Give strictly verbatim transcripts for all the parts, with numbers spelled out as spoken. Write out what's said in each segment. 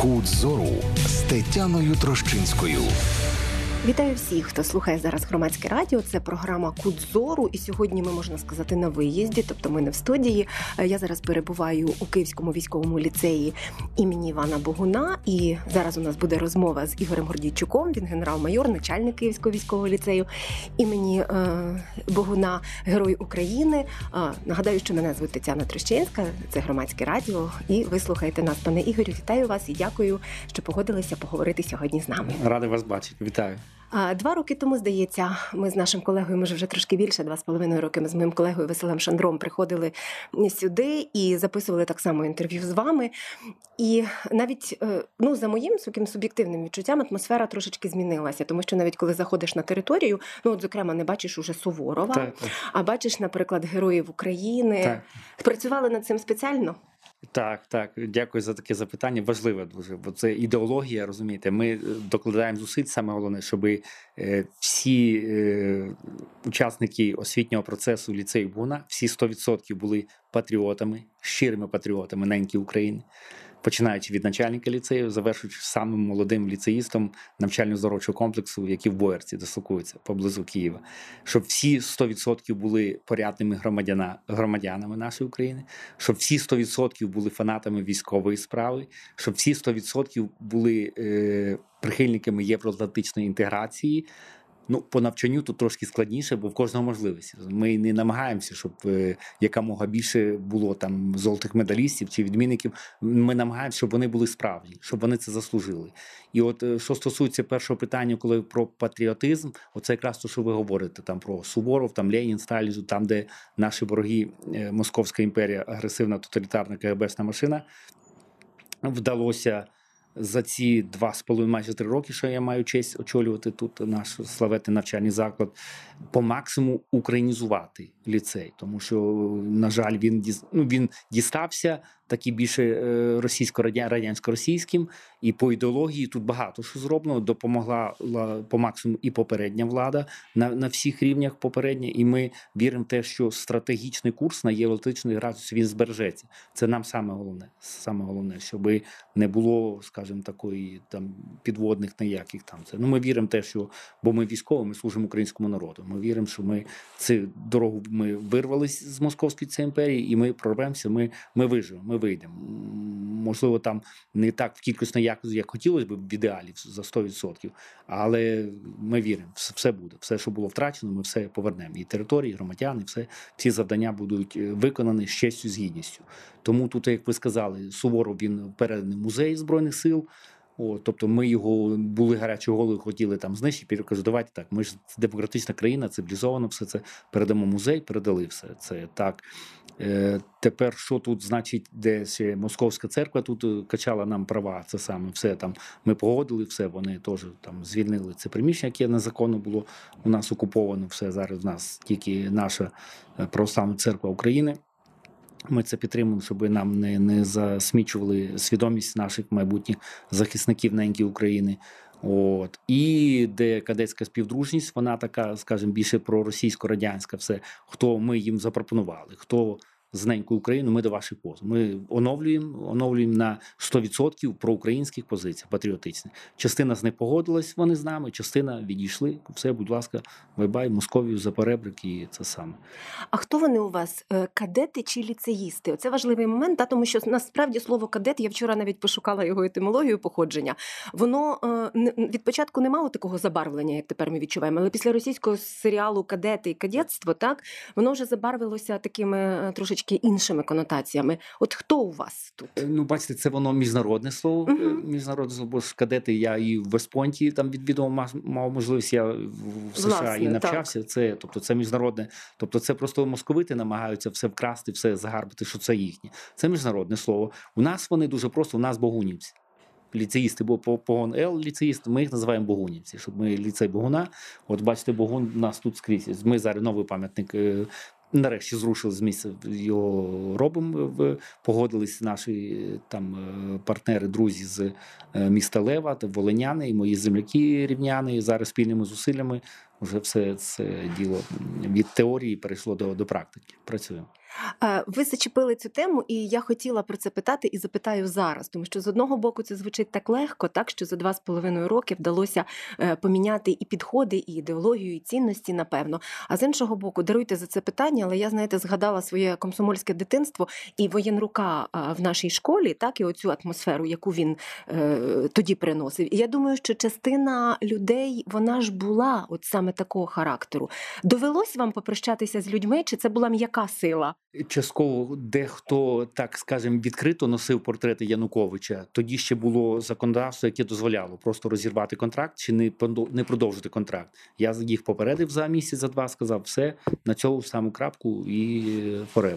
Кут зору з Тетяною Трощинською. Вітаю всіх, хто слухає зараз Громадське радіо. Це програма «Кут зору». І сьогодні ми, можна сказати, на виїзді, тобто ми не в студії. Я зараз перебуваю у Київському військовому ліцеї імені Івана Богуна. І зараз у нас буде розмова з Ігорем Гордійчуком. Він генерал-майор, начальник Київського військового ліцею імені е, Богуна, Герой України. Е, нагадаю, що мене звуть Тетяна Трощинська, це Громадське радіо. І ви слухаєте нас, пане Ігорю. Вітаю вас і дякую, що погодилися поговорити сьогодні з нами. Радий вас бачити. Вітаю. Два роки тому, здається, ми з нашим колегою, може вже трошки більше, два з половиною роки, ми з моїм колегою Василем Шандром приходили сюди і записували так само інтерв'ю з вами. І навіть, ну, за моїм таким суб'єктивним відчуттям, атмосфера трошечки змінилася, тому що навіть коли заходиш на територію, ну, от, зокрема, не бачиш уже Суворова, так, так. а бачиш, наприклад, Героїв України. Так. Працювали над цим спеціально? Так, так. Дякую за таке запитання. Важливе дуже, бо це ідеологія, розумієте. Ми докладаємо зусиль, саме головне, щоб всі учасники освітнього процесу ліцею Богуна, всі сто відсотків були патріотами, щирими патріотами неньки України. Починаючи від начальника ліцею, завершуючи самим молодим ліцеїстом навчально-здоровчого комплексу, який в Боярці дислокується, поблизу Києва. Щоб всі сто відсотків були порядними громадяна, громадянами нашої України, щоб всі сто відсотків були фанатами військової справи, щоб всі сто відсотків були е, прихильниками євроатлантичної інтеграції. Ну, по навчанню тут трошки складніше, бо в кожного можливості. Ми не намагаємося, щоб е, якомога більше було там золотих медалістів чи відмінників. Ми намагаємося, щоб вони були справжні, щоб вони це заслужили. І от е, що стосується першого питання, коли про патріотизм, оце якраз те, що ви говорите, там про Суворов, там Ленін, Сталін, там, де наші вороги, е, Московська імперія, агресивна, тоталітарна КГБшна машина, вдалося за ці два з половиною, майже три роки, що я маю честь очолювати тут наш славетний навчальний заклад, по максимуму українізувати ліцей. Тому що, на жаль, він, ну, він дістався такий більше російсько-радянсько-російським, і по ідеології тут багато що зроблено, допомогла по максимуму і попередня влада на, на всіх рівнях попередня, і ми віримо в те, що стратегічний курс на євроатлантичний градус він збережеться. Це нам саме головне, саме головне, щоб не було, скажімо, такої там підводних ніяких там. Це. Ну, ми віримо в те, що, бо ми військові, ми служимо українському народу. Ми віримо, що ми цю дорогу ми вирвались з Московської цієї імперії, і ми прорвемося, ми, ми виживемо, ми вийдемо. Можливо, там не так в кількісно, як, як хотілося б в ідеалі за сто відсотків, але ми віримо, все буде. Все, що було втрачено, ми все повернемо. І території, і громадяни, все, всі завдання будуть виконані з честю, з гідністю. Тому тут, як ви сказали, Суворов, він переданий в музей Збройних сил. О, тобто ми його, були гарячі голови, хотіли там знищити, я кажу, давайте так, ми ж демократична країна, цивілізовано, все це передамо музей, передали все це так. Е, тепер, що тут, значить, де ще Московська церква тут качала нам права, це саме, все там, ми погодили, все, вони теж там звільнили це приміщення, яке незаконно було у нас окуповано, все, зараз в нас тільки наша православна церква України. Ми це підтримуємо, щоб нам не, не засмічували свідомість наших майбутніх захисників неньки України. От. І де кадетська співдружність, вона така, скажімо, більше проросійсько-радянська, все. Хто ми їм запропонували, хто з ненькою Україну, ми до ваших позов. Ми оновлюємо, оновлюємо на сто відсотків проукраїнських позицій, патріотичних. Частина з них погодилась, вони з нами, частина відійшли. Все, будь ласка, бай-бай, Московію за перебрик і це саме. А хто вони у вас? Кадети чи ліцеїсти? Оце важливий момент, та, тому що насправді слово кадет, я вчора навіть пошукала його етимологію походження, воно від початку не мало такого забарвлення, як тепер ми відчуваємо, але після російського серіалу «Кадети» і «Кадетство», так, воно вже забарвилося такими трошечки іншими конотаціями. От хто у вас тут? Ну, бачите, це воно міжнародне слово. Uh-huh. Міжнародне слово, бо ж кадети, я і в Вест-Пойнті там відвідував, мав можливість, я в США Власне, і навчався. Це, тобто це міжнародне, тобто це просто московити намагаються все вкрасти, все загарбати, що це їхнє. Це міжнародне слово. У нас вони дуже просто, у нас богунівці. Ліцеїсти, бо Погон Л ліцеїст, ми їх називаємо богунівці, щоб ми ліцей Богуна. От бачите, Богун у нас тут скрізь. Ми зараз новий пам'ятник нарешті зрушили з місця, його робимо, погодились наші там партнери, друзі з міста Лева, волиняни і мої земляки рівняни, і зараз спільними зусиллями вже все це діло від теорії перейшло до, до практики. Працюємо. Е, Ви зачепили цю тему, і я хотіла про це питати і запитаю зараз, тому що з одного боку це звучить так легко, так що за два з половиною роки вдалося е, поміняти і підходи, і ідеологію, і цінності, напевно. А з іншого боку, даруйте за це питання, але я, знаєте, згадала своє комсомольське дитинство і воєнрука в нашій школі, так, і оцю атмосферу, яку він е, тоді приносив. І я думаю, що частина людей, вона ж була от саме такого характеру. Довелось вам попрощатися з людьми, чи це була м'яка сила? Частково дехто, так скажемо, відкрито носив портрети Януковича. Тоді ще було законодавство, яке дозволяло просто розірвати контракт чи не продов- не продовжити контракт. Я їх попередив за місяць, за два, сказав, все, на цьому саму крапку і forever.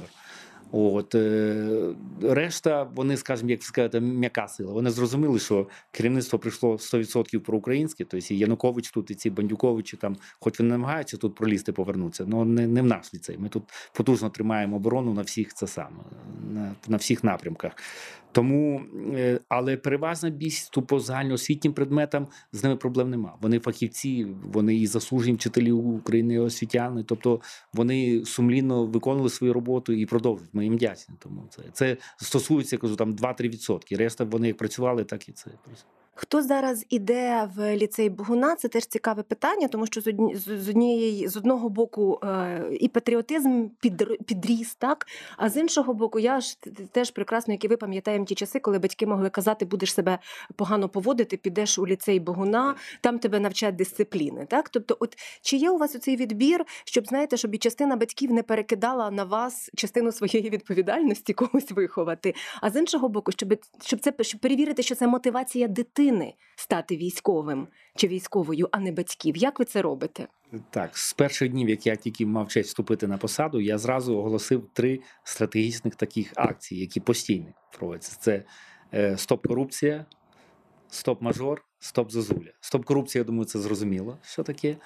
От, е, решта, вони, скажімо, як сказати, м'яка сила. Вони зрозуміли, що керівництво прийшло сто відсотків проукраїнське, тобто і Янукович тут, і ці Бандюковичі, там, хоч вони намагаються тут пролізти, повернутися, але не, не в наш ліцей. Ми тут потужно тримаємо оборону на всіх, це саме, на, на всіх напрямках. Тому, е, але переважна більшість по загальноосвітнім предметам з ними проблем нема. Вони фахівці, вони і заслужені вчителі України, і освітяни, тобто вони сумлінно виконували свою роботу і продовжують. Ми їм вдячні. Тому це, це стосується, кажу, там два-три відсотки. Решта вони як працювали, так і це. Хто зараз іде в ліцей Богуна, це теж цікаве питання, тому що з, одні, з, однієї, з одного боку е, і патріотизм під, підріс, так? А з іншого боку, я ж теж прекрасно, як і ви пам'ятаємо ті часи, коли батьки могли казати, будеш себе погано поводити, підеш у ліцей Богуна, там тебе навчать дисципліни, так? Тобто, от чи є у вас оцей відбір, щоб, знаєте, щоб і частина батьків не перекидала на вас частину своєї відповідальності когось виховати, а з іншого боку, щоб, щоб це щоб перевірити, що це мотивація дитини стати військовим чи військовою, а не батьків. Як ви це робите? Так, з перших днів, як я тільки мав честь вступити на посаду, я зразу оголосив три стратегічних таких акції, які постійно проводяться. Це е, стоп-корупція, стоп-мажор, стоп-зозуля. Стоп-корупція, я думаю, це зрозуміло, що таке.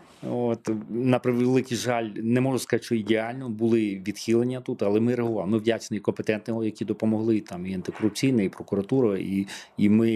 От, на превеликий жаль, не можу сказати, що ідеально, були відхилення тут, але ми реагували. Ми вдячні і компетентним, які допомогли, там і антикорупційна, і прокуратура, і, і ми,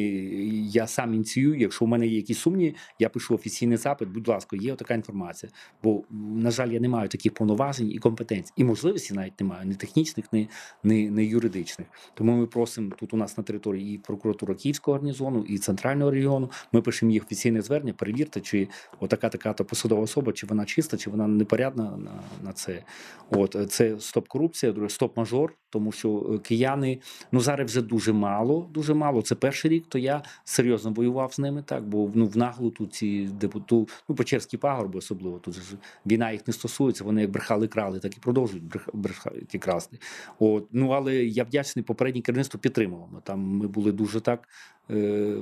я сам ініціюю, якщо в мене є якісь сумніви, я пишу офіційний запит, будь ласка, є така інформація. Бо, на жаль, я не маю таких повноважень і компетенцій, і можливості навіть не маю, ні технічних, ні, ні, ні юридичних. Тому ми просимо, тут у нас на території і прокуратура Київського гарнізону, і Центрального регіону, ми пишемо їх офіційне звернення, перевірте, чи отака-така-то посадова особа, чи вона чиста, чи вона непорядна на, на це. От, це стоп-корупція, друге, стоп-мажор, тому що кияни, ну зараз вже дуже мало, дуже мало. Це перший рік, то я серйозно воював з ними, так, бо ну, в наглу тут ці депуту, ну, Печерські пагорби особливо, тут же війна їх не стосується, вони як брехали, крали, так і продовжують брехати, красти. От, ну, але я вдячний, попереднє керівництво підтримувало. Там ми були дуже так, е,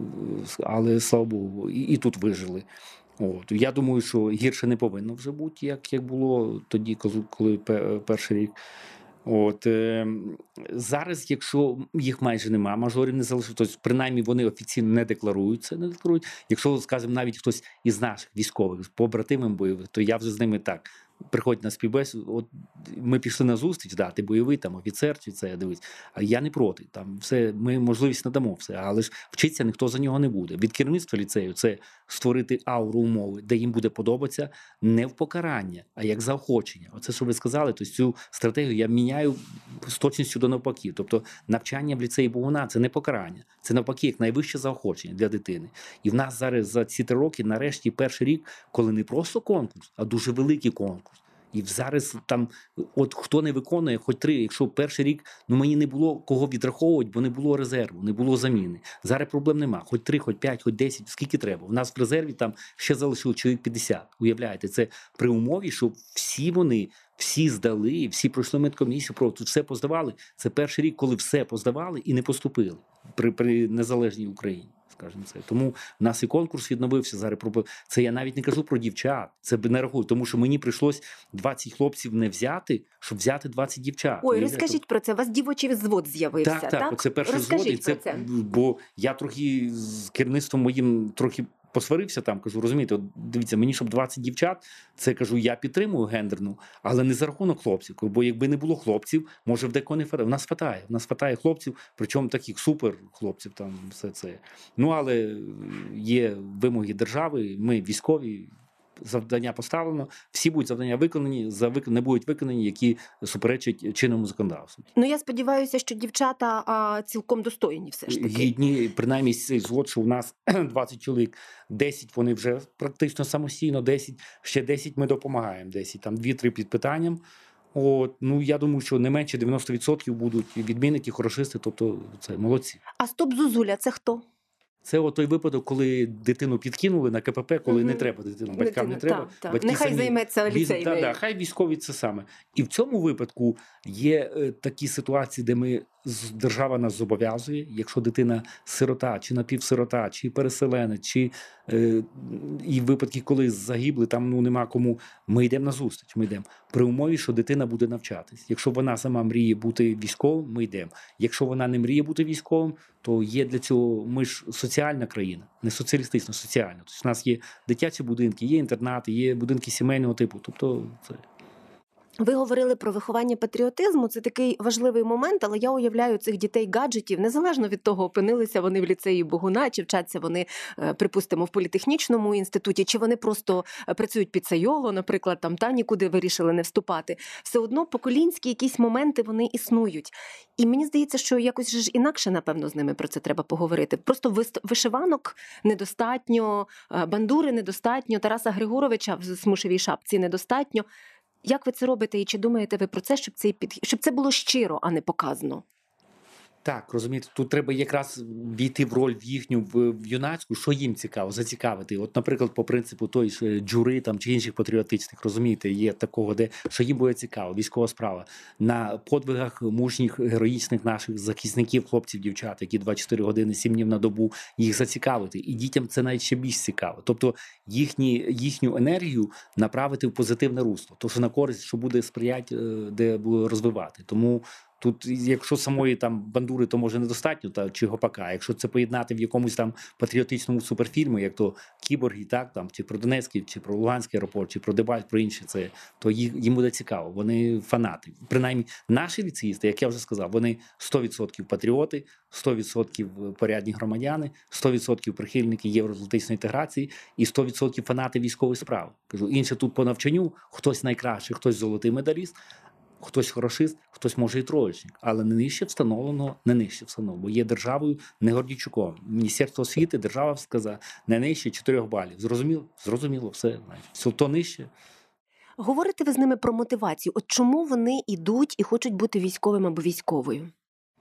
але, слава Богу, і, і тут вижили. От. Я думаю, що гірше не повинно вже бути, як, як було тоді, коли, коли перший рік. От, е, зараз, якщо їх майже немає, мажорів не залишилось, то принаймні вони офіційно не декларуються, не декларують. Якщо, скажімо, навіть хтось із наших військових, побратимів бойових, то я вже з ними так, приходять на співбесіду, от ми пішли на зустріч, да, ти бойовий, там, офіцер, чи це, дивись, а я не проти, там, все, ми можливість надамо все, але ж вчитися ніхто за нього не буде. Від керівництва ліцею це створити ауру умови, де їм буде подобатися не в покарання, а як заохочення. Оце, що ви сказали, то цю стратегію я міняю з точністю до навпаки. Тобто навчання в ліцеї Богуна – це не покарання, це навпаки, як найвище заохочення для дитини. І в нас зараз за ці три роки, нарешті, перший рік, коли не просто конкурс, а дуже великий конкурс. І зараз там, от хто не виконує, хоч три, якщо перший рік, ну мені не було кого відраховувати, бо не було резерву, не було заміни. Зараз проблем нема, хоч три, хоч п'ять, хоч десять, скільки треба. У нас в резерві там ще залишилось чоловік п'ятдесят. Уявляєте, це при умові, що всі вони, всі здали, всі пройшли медкомісію, тут все поздавали. Це перший рік, коли все поздавали і не поступили при, при незалежній Україні. Скажімо це. Тому в нас і конкурс відновився. Зараз це я навіть не кажу про дівчат. Це не рахую, тому що мені прийшлось двадцять хлопців не взяти, щоб взяти двадцять дівчат. Ой, розкажіть про це. У вас дівочий взвод з'явився, так? Так, так. Це перший взвод. І це, це. Бо я трохи з керівництвом моїм трохи посварився там, кажу, розумієте, от дивіться, мені щоб двадцять дівчат, це, кажу, я підтримую гендерну, але не за рахунок хлопців, бо якби не було хлопців, може в декого не хватає. В нас хватає, в нас хватає хлопців, причому таких супер хлопців там все це. Ну, але є вимоги держави, ми військові, завдання поставлено, всі будуть завдання виконані, за вик... не будуть виконані, які суперечать чинному законодавству. Ну, я сподіваюся, що дівчата а, цілком достойні все ж таки. Гідні, принаймні, цей згод, що у нас двадцять чоловік, десять вони вже практично самостійно, десять, ще десять ми допомагаємо, десять, там дві-три під питанням. От, ну, я думаю, що не менше дев'яносто відсотків будуть відмінники, хорошисти, тобто це молодці. А стоп Зозуля, це хто? Це от той випадок, коли дитину підкинули на КПП, коли Мгм. не треба дитину, батькам Дитина, не треба. так, так. Батьки Нехай самі займеться віз- ліцей да, нею. да, хай військові це саме. І в цьому випадку є е, такі ситуації, де ми з- держава нас зобов'язує, якщо дитина сирота, чи напівсирота, чи переселенець, чи е, і випадки, коли загибли, там ну нема кому. Ми йдемо на зустріч. Ми йдемо при умові, що дитина буде навчатись. Якщо вона сама мріє бути військовим, ми йдемо. Якщо вона не мріє бути військовим, то є для цього. Ми ж соціальна країна, не соціалістична, соціальна. Тобто у нас є дитячі будинки, є інтернати, є будинки сімейного типу. Тобто це. Ви говорили про виховання патріотизму. Це такий важливий момент, але я уявляю цих дітей-гаджетів, незалежно від того, опинилися вони в ліцеї Богуна, чи вчаться вони, е, припустимо, в політехнічному інституті, чи вони просто е, працюють під Сайоло, наприклад, там та нікуди вирішили не вступати. Все одно поколінські якісь моменти вони існують. І мені здається, що якось же ж інакше, напевно, з ними про це треба поговорити. Просто вис- вишиванок недостатньо, е, бандури недостатньо, Тараса Григоровича в смушевій шапці недостатньо. Як ви це робите і чи думаєте ви про це, щоб це, під... щоб це було щиро, а не показно? Так, розумієте, тут треба якраз війти в роль в їхню в, в юнацьку, що їм цікаво, зацікавити. От, наприклад, по принципу той ж джури там чи інших патріотичних, розумієте, є такого, де що їм буде цікаво, військова справа. На подвигах мужніх, героїчних наших захисників, хлопців, дівчат, які двадцять чотири години, сім днів на добу, їх зацікавити. І дітям це навіть ще більш цікаво. Тобто їхні, їхню енергію направити в позитивне русло, то що на користь, що буде сприяти, е, де буде розвивати. Тому тут, якщо самої там бандури, то може недостатньо, та чи гопака. А якщо це поєднати в якомусь там патріотичному суперфільмі, як то Кіборги, так там чи про Донецький, чи про Луганський аеропорт, чи про Дебальт, про інші, це то їх їм буде цікаво. Вони фанати. Принаймні, наші ліцеїсти, як я вже сказав, вони сто відсотків патріоти, сто відсотків порядні громадяни, сто відсотків прихильники євроатлантичної інтеграції і сто відсотків фанати військової справи. Кажу, інше тут по навчанню, хтось найкращий, хтось золотий медаліст. Хтось хорошист, хтось може і троєчник, але не нижче встановлено, не нижче встановлено, бо є державою не Гордійчуком. Міністерство освіти, держава сказала, не нижче чотирьох балів. Зрозуміло? Зрозуміло, все. Все то нижче. Говорите ви з ними про мотивацію? От чому вони йдуть і хочуть бути військовим або військовою?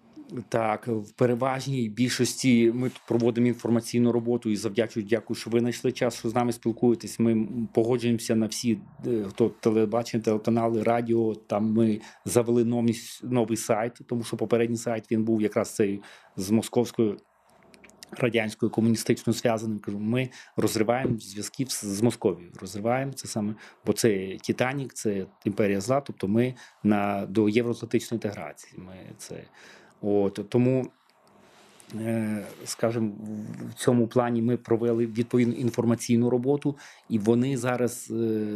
Так, в переважній більшості ми тут проводимо інформаційну роботу і завдячую, дякую, що ви знайшли час, що з нами спілкуєтесь. Ми погоджуємося на всі е, хто телебачення, телеканали, радіо. Там ми завели новий, новий сайт, тому що попередній сайт він був якраз цей з московською радянською комуністичною зв'язаним. Кажу, ми розриваємо зв'язки з, з Московією. Розриваємо це саме, бо це Титанік, це імперія зла. Тобто ми на до євроатлантичної інтеграції. Ми це. От, тому, скажімо, в цьому плані ми провели відповідну інформаційну роботу, і вони зараз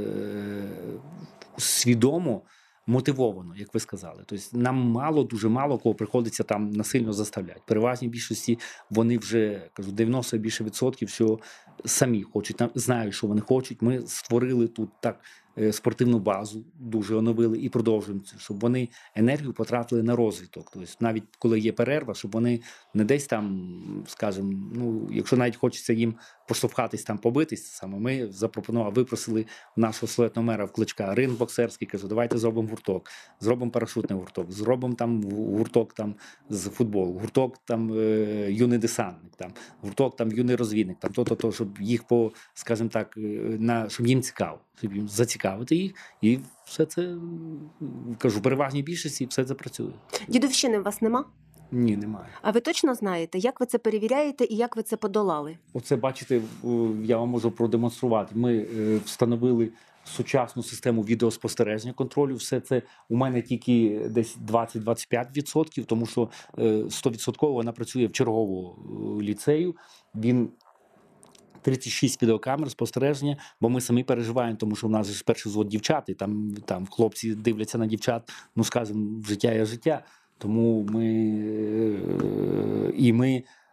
свідомо, мотивовано, як ви сказали. Тобто нам мало, дуже мало кого приходиться там насильно заставляти. Переважній більшості вони вже, кажу, дев'яносто більше відсотків, що самі хочуть, знають, що вони хочуть. Ми створили тут так спортивну базу, дуже оновили і продовжуємо це, щоб вони енергію потратили на розвиток. Тобто навіть коли є перерва, щоб вони не десь там, скажімо, ну, якщо навіть хочеться їм поштовхатись там, побитись, саме ми запропонували, випросили нашого славетного мера в Кличка, ринг боксерський, кажу, давайте зробимо гурток, зробимо парашутний гурток, зробимо там гурток там з футболу, гурток там е, юний десантник, там гурток там юний розвідник, там то-то, то, щоб їх по, скажімо так, на щоб їм цікаво, щоб їм зацікавити їх, і все це, кажу, в переважній більшості все це працює. Дідовщини у вас нема? Ні, немає. А ви точно знаєте, як ви це перевіряєте і як ви це подолали? Оце, бачите, я вам можу продемонструвати. Ми встановили сучасну систему відеоспостереження контролю. Все це у мене тільки десь двадцять-двадцять п'ять відсотків, тому що сто відсотків вона працює в черговому ліцею. Він тридцять шість відеокамер спостереження, бо ми самі переживаємо, тому що у нас ж перший звод дівчат, і там, там хлопці дивляться на дівчат, ну, скажімо, життя є життя. Тому ми і ми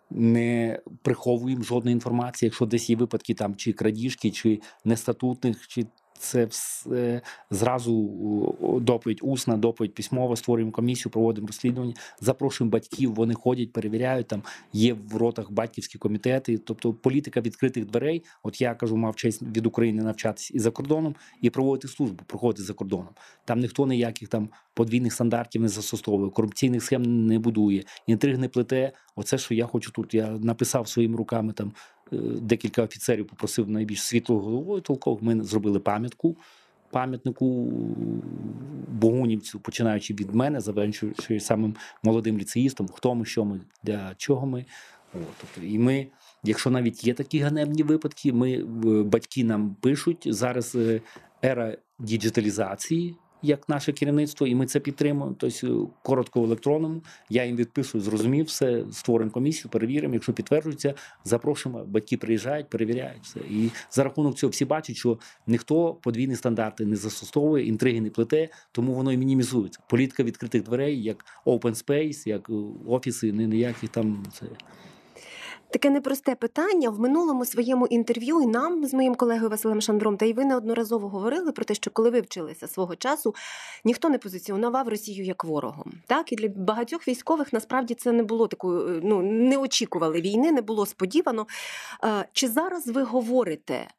не приховуємо жодної інформації, якщо десь є випадки там чи крадіжки, чи нестатутних, чи це все зразу доповідь усна, доповідь письмова, створюємо комісію, проводимо розслідування, запрошуємо батьків, вони ходять, перевіряють, там є в ротах батьківські комітети, тобто політика відкритих дверей. От я кажу, мав честь від України навчатися і за кордоном, і проводити службу, проходити за кордоном. Там ніхто ніяких там подвійних стандартів не застосовує, корупційних схем не будує, інтриг не плете. Оце, що я хочу тут, я написав своїми руками там. Декілька офіцерів попросив найбільш світлою головою толкових. Ми зробили пам'ятку, пам'ятнику богунівцю, починаючи від мене, завершуючи самим молодим ліцеїстом, хто ми, що ми, для чого ми. От, тобто, і ми, якщо навіть є такі ганебні випадки, ми, батьки нам пишуть, зараз ера діджиталізації, як наше керівництво, і ми це підтримуємо. Тобто, коротко в електронному, я їм відписую, зрозумів все, створимо комісію, перевіримо, якщо підтверджується, запрошуємо, батьки приїжджають, перевіряють все. І за рахунок цього всі бачать, що ніхто подвійні стандарти не застосовує, інтриги не плете, тому воно і мінімізується. Політика відкритих дверей, як open space, як офіси, ніяких там... Це... Таке непросте питання. В минулому своєму інтерв'ю і нам з моїм колегою Василем Шандром, та й ви неодноразово говорили про те, що коли ви вчилися свого часу, ніхто не позиціонував Росію як ворогом. Так? І для багатьох військових насправді це не було такою, ну, не очікували війни, не було сподівано. Чи зараз ви говорите,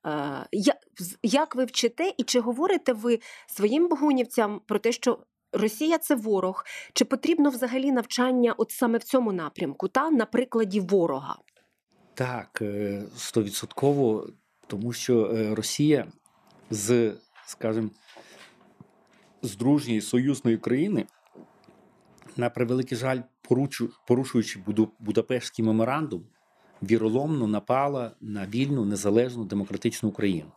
як ви вчите, і чи говорите ви своїм богунівцям про те, що Росія – це ворог? Чи потрібно взагалі навчання от саме в цьому напрямку, та на прикладі ворога? Так, стовідсотково, тому що Росія з, скажімо, з дружньої союзної країни, на превеликий жаль, порушуючи Будапештський меморандум, віроломно напала на вільну, незалежну, демократичну Україну.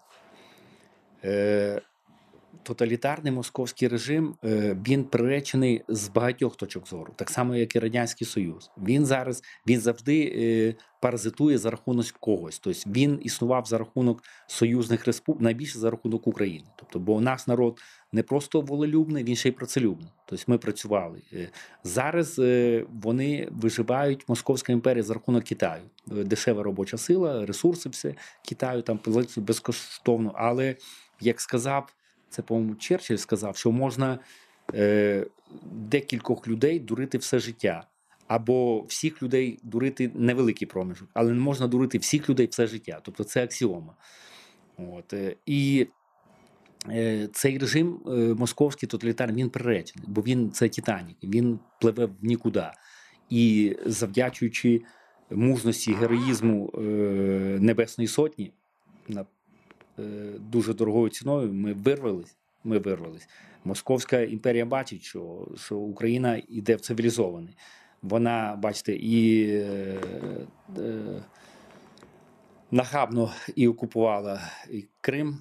Тоталітарний московський режим, він приречений з багатьох точок зору, так само, як і Радянський Союз. Він зараз, він завжди паразитує за рахунок когось. Тобто він існував за рахунок союзних республік, найбільше за рахунок України. Тобто, бо наш народ не просто волелюбний, він ще й працелюбний. Тобто ми працювали. Зараз вони виживають, Московська імперія, за рахунок Китаю. Дешева робоча сила, ресурси все Китаю там безкоштовно. Але, як сказав, це, по-моєму, Черчилль сказав, що можна е, декількох людей дурити все життя. Або всіх людей дурити невеликий проміжок. Але не можна дурити всіх людей все життя. Тобто це аксіома. От. І е, цей режим е, московський, тоталітарний, він приречений. Бо він, це Титанік, він пливе в нікуди. І завдячуючи мужності, героїзму е, Небесної Сотні, на дуже дорогою ціною ми вирвались, ми вирвались. Московська імперія бачить, що, що Україна йде в цивілізований. Вона, бачите, і е, е, нахабно і окупувала і Крим,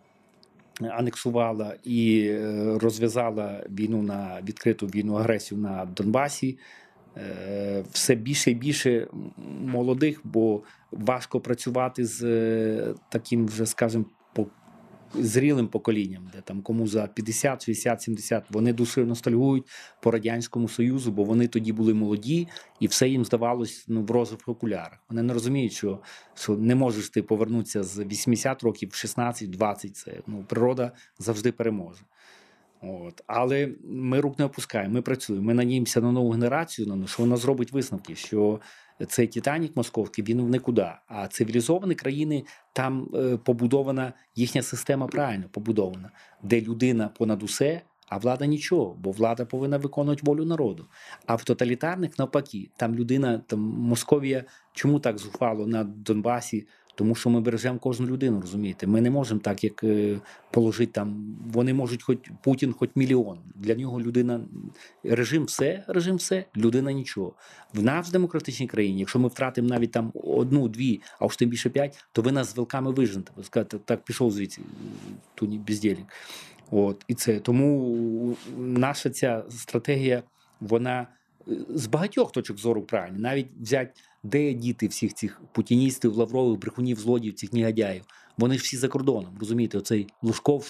анексувала і е, розв'язала війну на відкриту війну, агресію на Донбасі. Е, все більше і більше молодих, бо важко працювати з е, таким вже, скажімо, по, зрілим поколінням, де там кому за п'ятдесят, шістдесят, сімдесят, вони дуже ностальгують по Радянському Союзу, бо вони тоді були молоді, і все їм здавалось, ну, в розових окулярах. Вони не розуміють, що, що не можеш ти повернутися з вісімдесят років в шістнадцять, двадцять, це, ну, природа завжди переможе. От. Але ми рук не опускаємо, ми працюємо, ми надіємося на нову генерацію, що вона зробить висновки, що цей Титанік московський, він в нікуди. А цивілізовані країни, там е, побудована їхня система правильно побудована, де людина понад усе, а влада нічого, бо влада повинна виконувати волю народу. А в тоталітарних навпаки, там людина, там Московія, чому так зухвало на Донбасі? Тому що ми бережемо кожну людину, розумієте? Ми не можемо так, як е, положити там, вони можуть, хоч Путін, хоч мільйон. Для нього людина, режим все, режим все, людина нічого. В нас в демократичній країні, якщо ми втратимо навіть там одну, дві, а уж тим більше п'ять, то ви нас з вилками виженете. Ви скажете, так, пішов звідси, тут бездєльник. От, і це. Тому наша ця стратегія, вона з багатьох точок зору правильна. Навіть взяти, де діти всіх цих путіністів, лаврових, брехунів, злодіїв, цих негодяїв. Вони ж всі за кордоном, розумієте? Оцей Лужков, що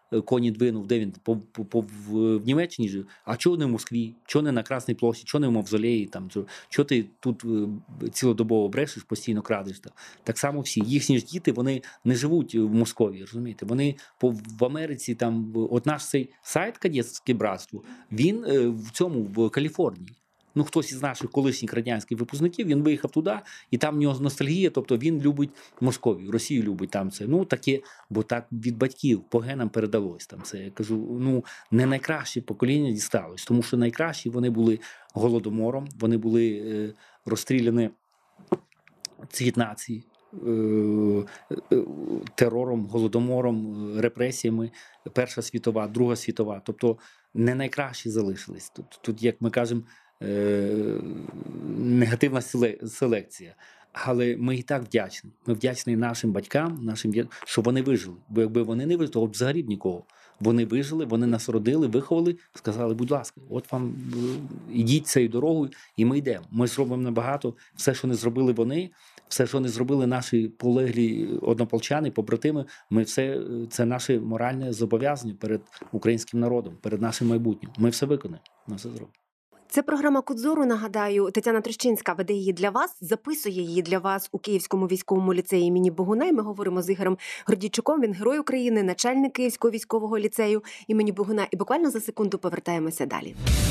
е, коні двинув, де він по, по, по в, в Німеччині жив. А чого не в Москві? Чого не на Красній площі? Чого не в Мавзолеї? Там чого, чого ти тут е, цілодобово брешеш, постійно крадеш? Там? Так само всі їхні ж діти, вони не живуть в Московії, розумієте? Вони по в Америці там, от наш цей сайт Кадетське братство, він е, в цьому в Каліфорнії. Ну, хтось із наших колишніх радянських випускників, він виїхав туди, і там в нього ностальгія, тобто він любить Московію, Росію любить там це. Ну, таке, бо так від батьків по генам передалось там це. Я кажу, ну, не найкраще покоління дісталось, тому що найкращі вони були голодомором, вони були е, розстріляні цвіт нації, е, е, терором, голодомором, репресіями, Перша світова, Друга світова, тобто не найкращі залишились. Тут, тут як ми кажемо, Е, негативна селекція. Але ми і так вдячні. Ми вдячні нашим батькам, нашим дітям, що вони вижили. Бо якби вони не вижили, то б взагалі б нікого. Вони вижили, вони нас родили, виховали, сказали, будь ласка, от вам, ідіть цією дорогою, і ми йдемо. Ми зробимо набагато. Все, що не зробили вони, все, що не зробили наші полеглі однополчани, побратими, ми все, це наше моральне зобов'язання перед українським народом, перед нашим майбутнім. Ми все виконаємо, ми все зробимо. Це програма «Кудзору», нагадаю, Тетяна Трощинська веде її для вас, записує її для вас у Київському військовому ліцеї імені Богуна. І ми говоримо з Ігорем Гордійчуком, він Герой України, начальник Київського військового ліцею імені Богуна. І буквально за секунду повертаємося далі.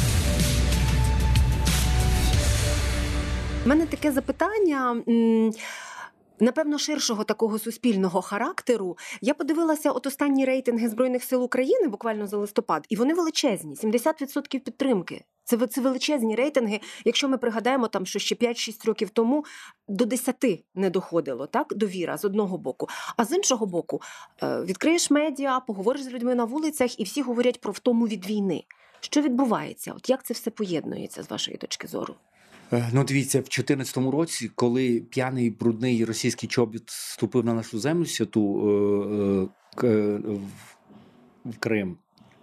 У мене таке запитання... Напевно, ширшого такого суспільного характеру. Я подивилася от останні рейтинги Збройних сил України, буквально за листопад, і вони величезні, сімдесят відсотків підтримки. Це, це величезні рейтинги, якщо ми пригадаємо, там, що ще п'ять-шість років тому до десяти не доходило, так, довіра з одного боку. А з іншого боку, відкриєш медіа, поговориш з людьми на вулицях, і всі говорять про втому від війни. Що відбувається? От як це все поєднується з вашої точки зору? Ну, дивіться, в чотирнадцятому році, коли п'яний, брудний російський чобіт вступив на нашу землю святу е, е, в Крим,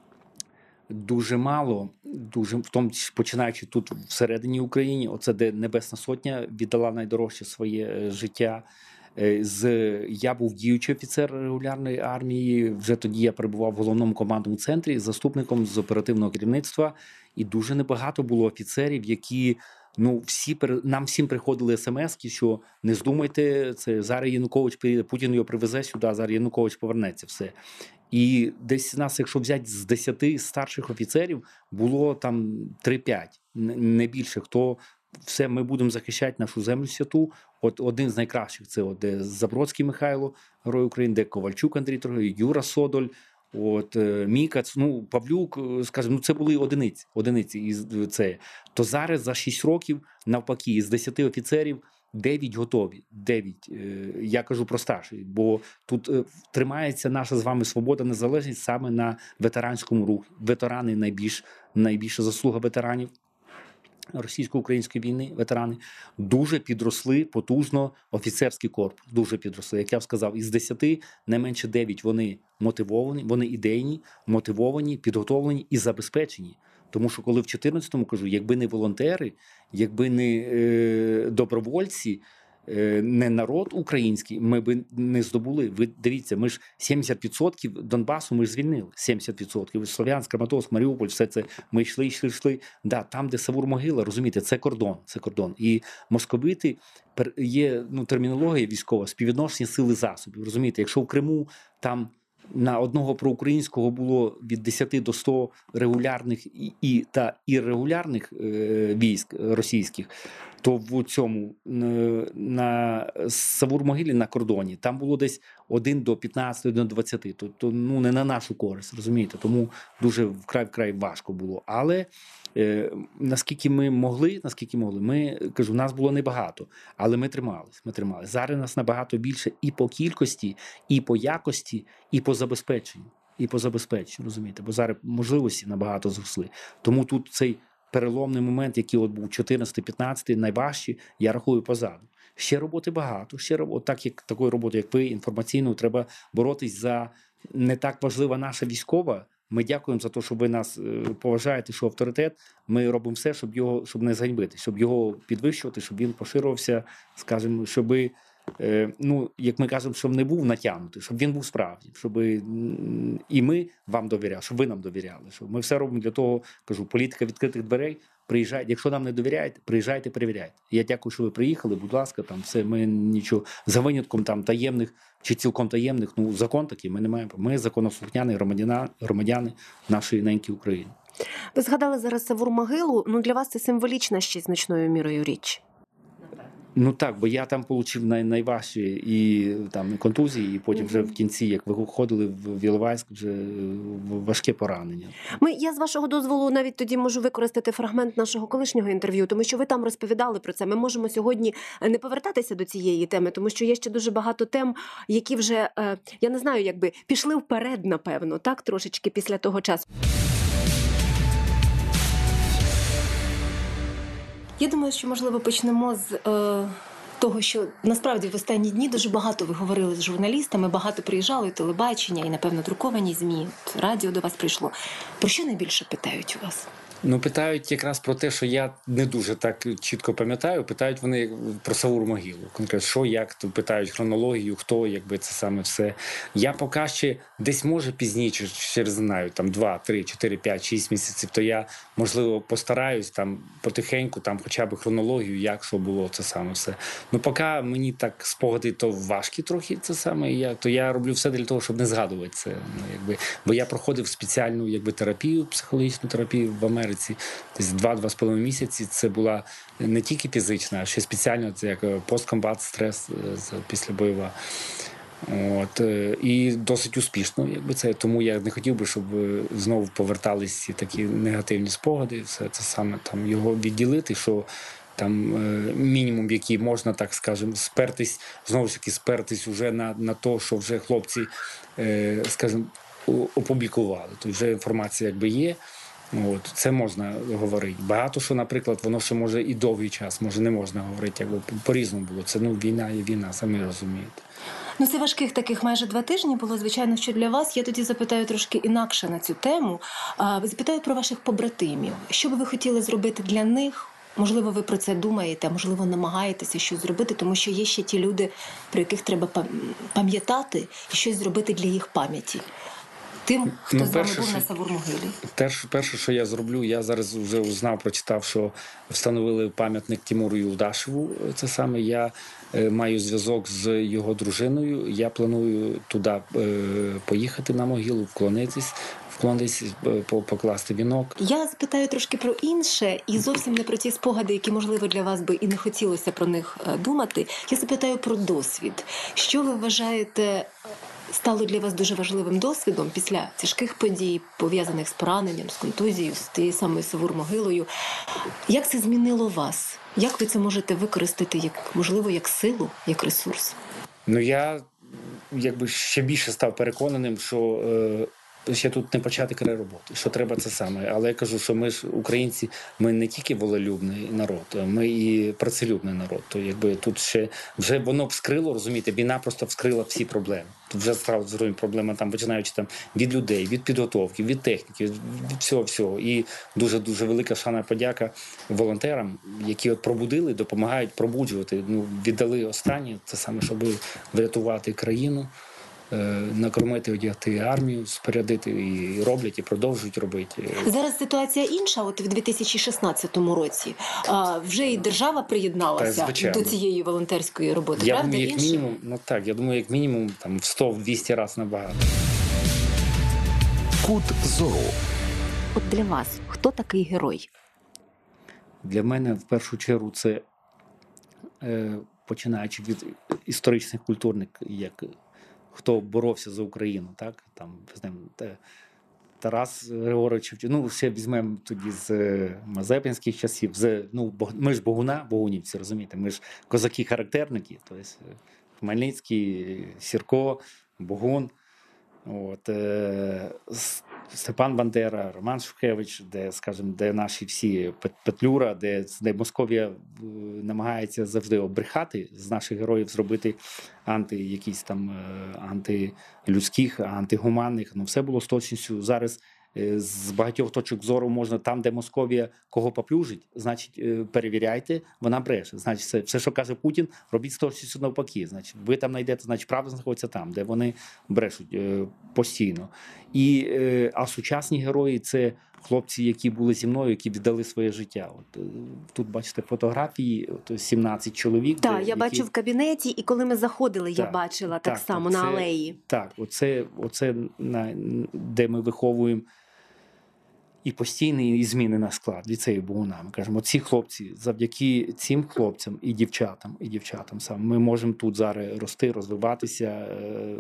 дуже мало, дуже, в тому починаючи тут всередині України, оце де Небесна Сотня віддала найдорожче своє життя. З, я був діючий офіцер регулярної армії, вже тоді я перебував в головному командному центрі заступником з оперативного керівництва, і дуже небагато було офіцерів, які Ну, всі нам всім приходили смски, що не здумайте, це зараз Янукович приїде, Путін його привезе сюди, зараз Янукович повернеться, все. І десь нас, якщо взяти з десяти старших офіцерів, було там три-п'ять, не більше. Хто все, ми будемо захищати нашу землю святу. От один з найкращих це от, де Забродський Михайло, Герой України, де Ковальчук Андрій Торговий, Юра Содоль. От Мікац, ну Павлюк, скажімо, ну це були одиниці, одиниці із це. То зараз за шість років навпаки із десяти офіцерів дев'ять готові. дев'ять. Я кажу про старший, бо тут тримається наша з вами свобода, незалежність саме на ветеранському руху. Ветерани найбільш найбільша заслуга ветеранів російсько-української війни, ветерани, дуже підросли потужно офіцерський корпус, дуже підросли. Як я сказав, із десяти не менше дев'ять вони мотивовані, вони ідейні, мотивовані, підготовлені і забезпечені. Тому що коли в чотирнадцятому, кажу, якби не волонтери, якби не е, добровольці, е, не народ український, ми б не здобули. Ви дивіться, ми ж сімдесят відсотків Донбасу ми ж звільнили. сімдесят відсотків. Слов'янськ, Краматорськ, Маріуполь, все це. Ми йшли, йшли, йшли. Да, там, де Савур-Могила, розумієте, це кордон. Це кордон. І московити, є ну, термінологія військова, співвідношення сили засобів. Розумієте, якщо в Криму там на одного проукраїнського було від десяти до ста регулярних і, і та іррегулярних е, військ російських, то в цьому на Савур-Могилі на кордоні там було десь один до п'ятнадцяти, один до двадцяти. Тобто, ну, не на нашу користь, розумієте? Тому дуже вкрай-вкрай важко було. Але е, наскільки ми могли, наскільки могли, ми, кажу, нас було небагато, але ми тримались, ми тримались. Зараз нас набагато більше і по кількості, і по якості, і по забезпеченню. І по забезпеченню, розумієте? Бо зараз можливості набагато зросли. Тому тут цей переломний момент, який от був чотирнадцятий-п'ятнадцятий, найважчий, я рахую позаду. Ще роботи багато, ще роботи, так як такої роботи, як ви, інформаційною, треба боротись за не так важлива наша військова. Ми дякуємо за те, що ви нас поважаєте, що авторитет. Ми робимо все, щоб його, щоб не зганьбити, щоб його підвищувати, щоб він поширювався, скажімо, щоб е, ну, як ми кажемо, щоб не був натягнутий, щоб він був справжнім, щоб і ми вам довіряли, щоб ви нам довіряли. Щоб ми все робимо для того, кажу, політика відкритих дверей. Приїжджайте, якщо нам не довіряєте, приїжджайте, перевіряйте. Я дякую, що ви приїхали, будь ласка, там все, ми нічого, за винятком там таємних чи цілком таємних, ну, закон такий, ми не маємо. Ми законослухняні громадяни, громадяни нашої неньки України. Ви згадали зараз Савур-Могилу, ну для вас це символічна ще значною мірою річ. Ну так, бо я там отримав най, найважчі і там контузії, і потім вже в кінці, як ви виходили в Іловайськ, вже важке поранення. Ми, я з вашого дозволу навіть тоді можу використати фрагмент нашого колишнього інтерв'ю, тому що ви там розповідали про це. Ми можемо сьогодні не повертатися до цієї теми, тому що є ще дуже багато тем, які вже, я не знаю, якби пішли вперед, напевно, так, трошечки після того часу. Я думаю, що, можливо, почнемо з е, того, що насправді в останні дні дуже багато ви говорили з журналістами, багато приїжджало і телебачення, і, напевно, друковані ЗМІ, радіо до вас прийшло. Про що найбільше питають у вас? Ну, питають якраз про те, що я не дуже так чітко пам'ятаю. Питають вони про Савур-Могилу. Конкретно, що, як, то питають хронологію, хто, якби це саме все. Я поки ще десь, може, пізніше, через, знаю, там два, три, чотири, п'ять, шість місяців, то я, можливо, постараюсь там потихеньку, там хоча б хронологію, як, що було, це саме все. Ну, поки мені так спогади, то важкі трохи, це саме, я, то я роблю все для того, щоб не згадувати це. Ну, якби, бо я проходив спеціальну, якби, терапію, психологічну терапію в Америці. Десь два-два з половиною місяці. Це була не тільки фізична, а ще спеціально, це як посткомбат, стрес післябойова. От, і досить успішно, якби це. Тому я не хотів би, щоб знову повертались такі негативні спогади. Все це саме там його відділити, що там мінімум, який можна, так скажемо, спертись, знову ж таки, спертись уже на, на те, що вже хлопці, скажімо, опублікували. Тобто вже інформація якби є. От, це можна говорити. Багато що, наприклад, воно ще може і довгий час, може не можна говорити, якби по-різному було. Це, ну, війна є війна, самі розумієте. Ну, це важких таких майже два тижні було, звичайно, що для вас. Я тоді запитаю трошки інакше на цю тему. Запитаю про ваших побратимів. Що би ви хотіли зробити для них? Можливо, ви про це думаєте, можливо, намагаєтеся щось зробити, тому що є ще ті люди, про яких треба пам'ятати і щось зробити для їх пам'яті. Тим, хто ну, з вами був на Савур-Могилі. Перше, перше, що я зроблю, я зараз вже узнав, прочитав, що встановили пам'ятник Тимуру Юлдашеву. Це саме я е, маю зв'язок з його дружиною. Я планую туди е, поїхати на могилу, вклонитись, вклонитись, покласти вінок. Я запитаю трошки про інше і зовсім не про ті спогади, які, можливо, для вас би і не хотілося про них думати. Я запитаю про досвід. Що ви вважаєте стало для вас дуже важливим досвідом після тяжких подій, пов'язаних з пораненням, з контузією, з тією самою Савур-Могилою? Як це змінило вас? Як ви це можете використати, як, можливо, як силу, як ресурс? Ну, я якби ще більше став переконаним, що е, ще тут не почати кар'єру роботи, що треба це саме. Але я кажу, що ми ж, українці, ми не тільки волелюбний народ, ми і працелюбний народ. То якби тут ще вже воно вскрило, розумієте, війна просто вскрила всі проблеми. Тут вже стало зробити проблема, там, починаючи там, від людей, від підготовки, від техніки, від всього-всього. І дуже-дуже велика шана і подяка волонтерам, які от пробудили, допомагають пробуджувати, ну, віддали останнє, це саме, щоб врятувати країну, накормити, одягти армію, спорядити, і роблять, і продовжують робити. Зараз ситуація інша, от в дві тисячі шістнадцятому році. А, вже і держава приєдналася Та, до цієї волонтерської роботи, я правда? Думаю, як інше? мінімум, ну так, я думаю, як мінімум там в сто-двісті разів набагато. Кут зору. От для вас, хто такий герой? Для мене, в першу чергу, це, е, починаючи від історичних культурних, як хто боровся за Україну, так? Там, знаємо, Тарас Григорович, ну, ще візьмемо тоді з мазепинських часів, з, ну, ми ж Богуна, богунівці, розумієте, ми ж козаки-характерники, тобто Хмельницький, Сірко, Богун, от, е, Степан Бандера, Роман Шухевич, де, скажімо, де наші всі Петлюра, де, де Московія намагається завжди обрехати, з наших героїв зробити анти, якісь там антилюдських, антигуманних, ну все було з точністю. Зараз Е, З багатьох точок зору можна там, де Московія кого поплюжить, значить, е, перевіряйте, вона бреше. Значить, все, все, що каже Путін, робіть з того, що навпаки. Значить, ви там знайдете, значить, правда знаходиться там, де вони брешуть е, постійно. І, е, а сучасні герої – це хлопці, які були зі мною, які віддали своє життя. От, е, тут бачите фотографії, от, сімнадцять чоловік. Так, де, я які... бачу в кабінеті, і коли ми заходили, я Так, бачила так, так, само так, на це- алеї. Так, оце, оце на, де ми виховуємо і постійні і зміни на склад ліцею Богуна. Ми кажемо, ці хлопці, завдяки цим хлопцям і дівчатам, і дівчатам сам, ми можемо тут зараз рости, розвиватися, е,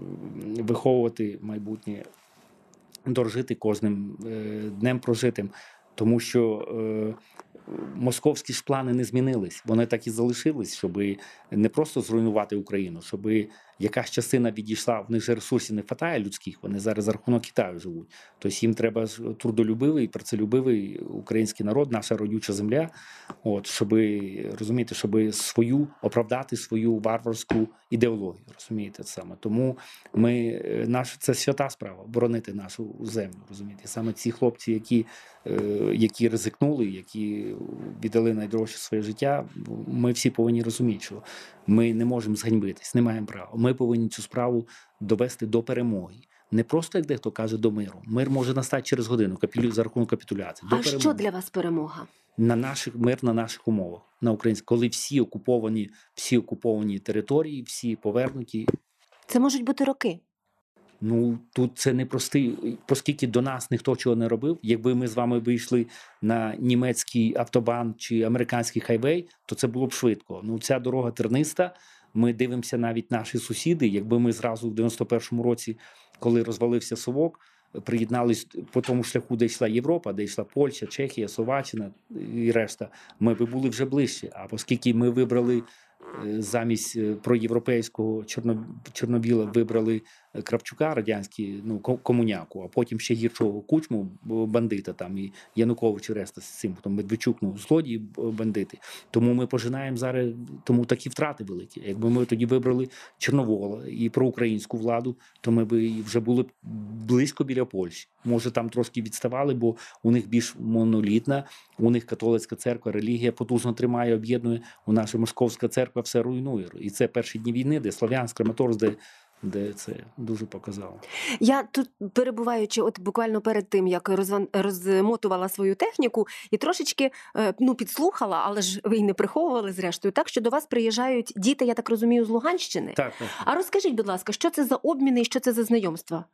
виховувати майбутнє, дорожити кожним е, днем прожитим. Тому що е, московські ж плани не змінились. Вони так і залишились, щоб не просто зруйнувати Україну, щоб якась частина відійшла, в них же ресурсів не вистачає людських, вони зараз за рахунок Китаю живуть. Тобто їм треба ж трудолюбивий, працелюбивий український народ, наша родюча земля, от, щоб, розумієте, щоб свою, оправдати свою варварську ідеологію, розумієте, саме. Тому ми, наш, це свята справа, боронити нашу землю, розумієте. Саме ці хлопці, які, які ризикнули, які віддали найдорожче своє життя, ми всі повинні розуміти, що ми не можемо зганьбитись, не маємо права. Ми повинні цю справу довести до перемоги. Не просто, як дехто каже, до миру. Мир може настати через годину, капілю, за рахунок капітуляції. До А перемоги. що для вас перемога? На наших, мир на наших умовах, на українських, коли всі окуповані, всі окуповані території, всі повернуті. Це можуть бути роки. Ну, тут це непростий, оскільки до нас ніхто чого не робив. Якби ми з вами вийшли на німецький автобан чи американський хайвей, то це було б швидко. Ну, ця дорога терниста, ми дивимося навіть наші сусіди. Якби ми зразу в дев'яносто першому році, коли розвалився Совок, приєднались по тому шляху, де йшла Європа, де йшла Польща, Чехія, Словаччина і решта, ми би були вже ближче. А оскільки ми вибрали замість проєвропейського Чорно... Чорновіла вибрали Кравчука, радянський, ну, комуняку, а потім ще гіршого Кучму, бандита там, і Янукович і решта з цим, потім Медведчук, ну, злодії, бандити. Тому ми пожинаємо зараз, тому такі втрати великі. Якби ми тоді вибрали Чорновола і проукраїнську владу, то ми б вже були близько біля Польщі. Може, там трошки відставали, бо у них більш монолітна, у них католицька церква, релігія потужно тримає, об'єднує, у наша московська церква все руйнує. І це перші дні війни, де Слов'янськ, Краматорськ, де де це дуже показало. Я тут, перебуваючи, от буквально перед тим, як розван... розмотувала свою техніку, і трошечки ну, підслухала, але ж ви й не приховували зрештою, так, що до вас приїжджають діти, я так розумію, з Луганщини. Так, так. А розкажіть, будь ласка, що це за обміни і що це за знайомства?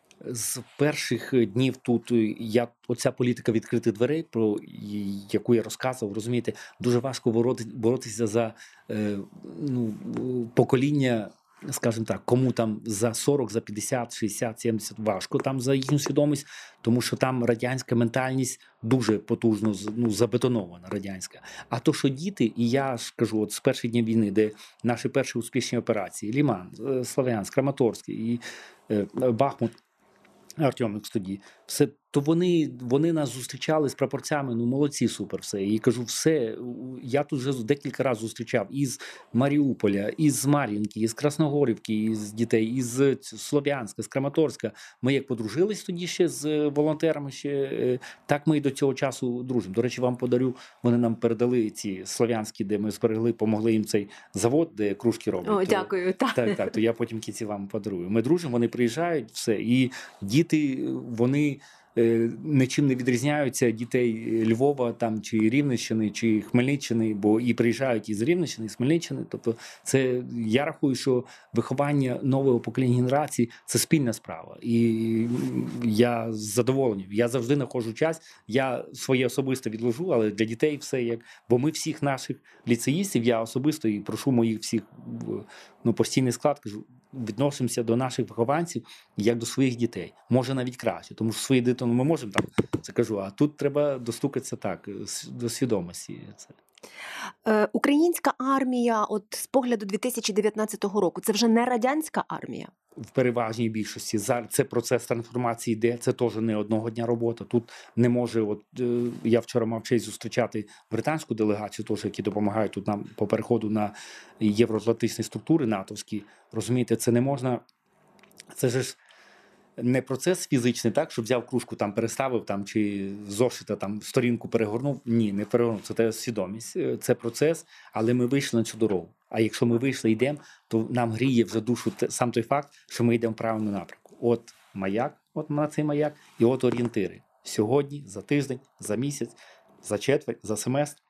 З перших днів тут я оця політика відкритих дверей, про яку я розказував, розумієте, дуже важко боротися за е, ну, покоління, скажімо так, кому там за сорок, за п'ятдесят, шістдесят, сімдесят важко там за їхню свідомість, тому що там радянська ментальність дуже потужно, ну, забетонована радянська. А то, що діти, і я ж кажу, от з перших днів війни, де наші перші успішні операції, Ліман, Слов'янськ, Краматорськ і е, Бахмут, Артемівськ тоді, все, то вони, вони нас зустрічали з прапорцями, ну молодці, супер, все. І кажу, все, я тут вже декілька разів зустрічав із Маріуполя, із Мар'їнки, із Красногорівки, із дітей, із Слов'янська, з Краматорська. Ми як подружились тоді ще з волонтерами, ще, так ми і до цього часу дружимо. До речі, вам подарю, вони нам передали ці слов'янські, де ми зберегли, помогли їм цей завод, де кружки роблять. О, то, дякую. Так, так, так, то я потім кінці вам подарую. Ми дружимо, вони приїжджають, все, і діти, вони нічим не відрізняються дітей Львова там, чи Рівненщини, чи Хмельниччини, бо і приїжджають із Рівненщини, і з Хмельниччини. Тобто це, я рахую, що виховання нового покоління генерації – це спільна справа. І я задоволений. Я завжди знаходжу час, я своє особисто відложу, але для дітей все як... Бо ми всіх наших ліцеїстів, я особисто і прошу моїх всіх, ну, постійний склад, кажу, відносимося до наших вихованців як до своїх дітей. Може навіть краще, тому що свої дитини ми можемо там, це кажу, а тут треба достукатися так, до свідомості. Це. Е, українська армія, от з погляду дві тисячі дев'ятнадцятого року, це вже не радянська армія? В переважній більшості. Зараз це процес трансформації йде, це теж не одного дня робота. Тут не може, от я вчора мав честь зустрічати британську делегацію, теж, які допомагають тут нам по переходу на євроатлантичні структури натовські. Розумієте, це не можна, це ж не процес фізичний, так, що взяв кружку, там переставив там, чи зошита там сторінку перегорнув. Ні, не перегорнув. Це те свідомість, це процес, але ми вийшли на цю дорогу. А якщо ми вийшли, йдемо, то нам гріє вже душу сам той факт, що ми йдемо в правильному напрямку. От маяк, от на цей маяк, і от орієнтири. Сьогодні, за тиждень, за місяць, за четверть, за семестр,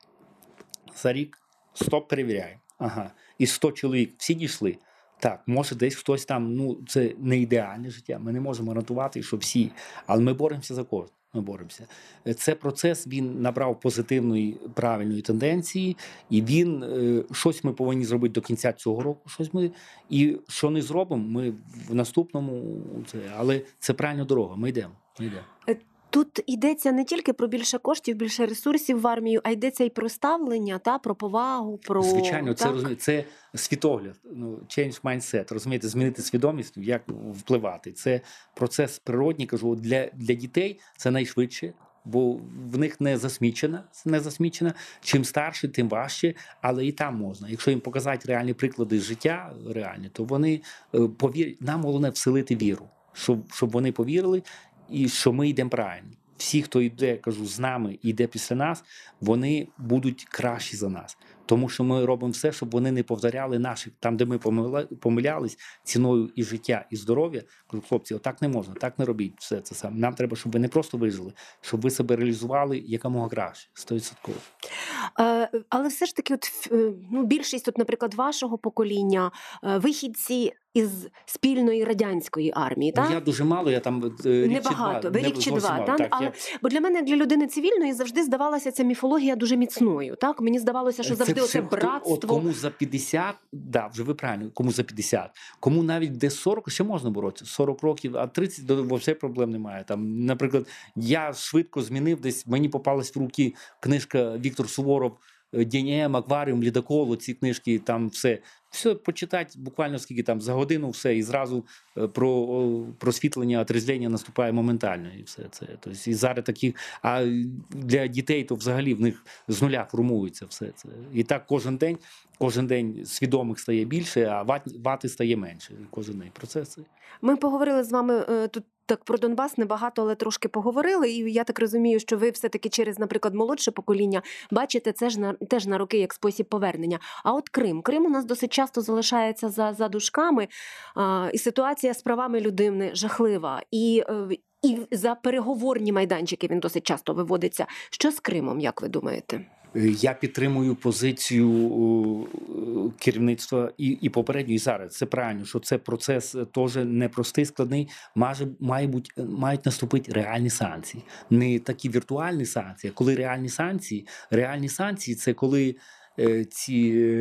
за рік. Стоп, перевіряємо. Ага. І сто чоловік всі дійшли. Так, може десь хтось там, ну, це не ідеальне життя, ми не можемо гарантувати, що всі, але ми боремося за кожного, ми боремося. Це процес, він набрав позитивної, правильної тенденції, і він, щось ми повинні зробити до кінця цього року, щось ми, і що не зробимо, ми в наступному, це, але це правильна дорога, ми йдемо, ми йдемо. Тут йдеться не тільки про більше коштів, більше ресурсів в армію, а йдеться і про ставлення, та, про повагу, про... Звичайно, це, розумієте, це світогляд, ну, change mindset, розумієте, змінити свідомість, як впливати. Це процес природній, кажу, для, для дітей це найшвидше, бо в них не засмічена, не засмічена. Чим старше, тим важче, але і там можна. Якщо їм показати реальні приклади життя, реальні, то вони повірять, нам головне вселити віру, щоб, щоб вони повірили, і що ми йдемо правильно. Всі, хто йде, кажу, з нами і йде після нас, вони будуть кращі за нас. Тому що ми робимо все, щоб вони не повторяли наших, там, де ми помилялись ціною і життя, і здоров'я. Кажу, хлопці, отак не можна, так не робіть все це саме. Нам треба, щоб ви не просто вижили, щоб ви себе реалізували якомога краще, сто відсотків. Але все ж таки, от, ну, більшість, от, наприклад, вашого покоління, вихідці із спільної радянської армії, так? Ну, я дуже мало, я там рік Небагато, чи два. ви рік чи два, мало, так? так, Але, я... Бо для мене, як для людини цивільної, завжди здавалася ця міфологія дуже міцною, так? Мені здавалося, що завжди оце братство. От кому за п'ятдесят, да, вже ви правильно, кому за п'ятдесят, кому навіть де сорок, ще можна боротися, сорок років, а тридцять, взагалі проблем немає. Там, наприклад, я швидко змінив, десь мені попалась в руки книжка Віктор Суворов, «Дінеєм», «Акваріум», «Лідокол», ці книжки, там все. Все почитати буквально скільки там, за годину все, і зразу про просвітлення, отрезвлення наступає моментально. І все це. Тобто, і зараз таких, а для дітей то взагалі в них з нуля формується все це. І так кожен день, кожен день свідомих стає більше, а вати стає менше. Кожен день процеси. Ми поговорили з вами тут так про Донбас небагато, але трошки поговорили. І я так розумію, що ви все-таки через, наприклад, молодше покоління бачите це ж на, теж на роки як спосіб повернення. А от Крим. Крим у нас досить часто залишається за, за дужками. А, і ситуація з правами людини жахлива. І, і за переговорні майданчики він досить часто виводиться. Що з Кримом, як ви думаєте? Я підтримую позицію керівництва і, і попередньо, і зараз. Це правильно, що це процес теж непростий, складний. Має, має бути, мають наступити реальні санкції. Не такі віртуальні санкції, а коли реальні санкції. Реальні санкції – це коли ці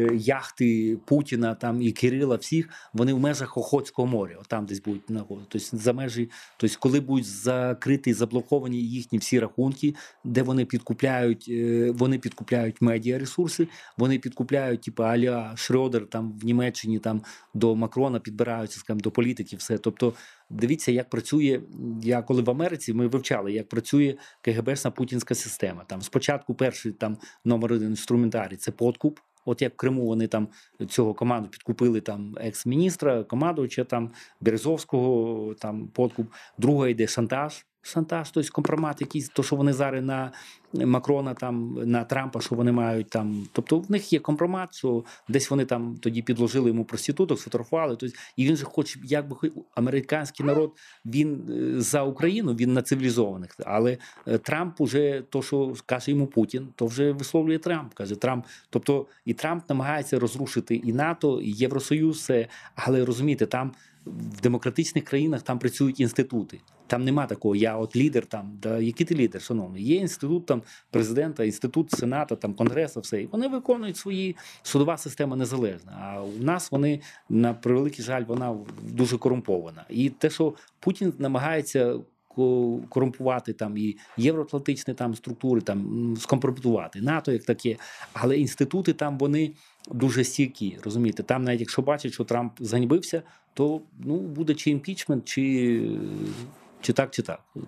яхти Путіна там і Кирила, всіх, вони в межах Охотського моря, там десь будуть знаходитися. Тобто за межі, тобто коли будуть закриті, заблоковані їхні всі рахунки, де вони підкупляють, вони підкупляють медіаресурси, вони підкупляють, типу, а-ля Шрёдер там в Німеччині там до Макрона підбираються, скажімо, до політиків, все. Тобто дивіться, як працює, я коли в Америці, ми вивчали, як працює КГБшна путінська система. Там спочатку перший там номер один інструментарій – це подкуп. От як в Криму вони там цього команду підкупили там екс-міністра, командувача там Березовського, там подкуп. Друга йде шантаж. Шантаж, тобто компромат якийсь, то, що вони зараз на Макрона, там, на Трампа, що вони мають там. Тобто в них є компромат, що десь вони там тоді підложили йому проституток, сфотографували. Тобто, і він же хоче, як би американський народ, він за Україну, він на цивілізованих. Але Трамп уже, то, що каже йому Путін, то вже висловлює Трамп. Каже Трамп. Тобто і Трамп намагається розрушити і НАТО, і Євросоюз, все. Але розумієте, там в демократичних країнах там працюють інститути. Там нема такого, я от лідер там, да який ти лідер, шановний? Є інститут там президента, інститут Сената, там Конгресу, все. І вони виконують свої, судова система незалежна. А у нас вони, на превеликий жаль, вона дуже корумпована. І те, що Путін намагається корумпувати там і євроатлантичні там структури, там скомпрометувати НАТО як таке, але інститути там вони дуже стійкі, розумієте? Там навіть якщо бачать, що Трамп зганьбився, то ну буде чи імпічмент, чи чи так, чи так. Це саме.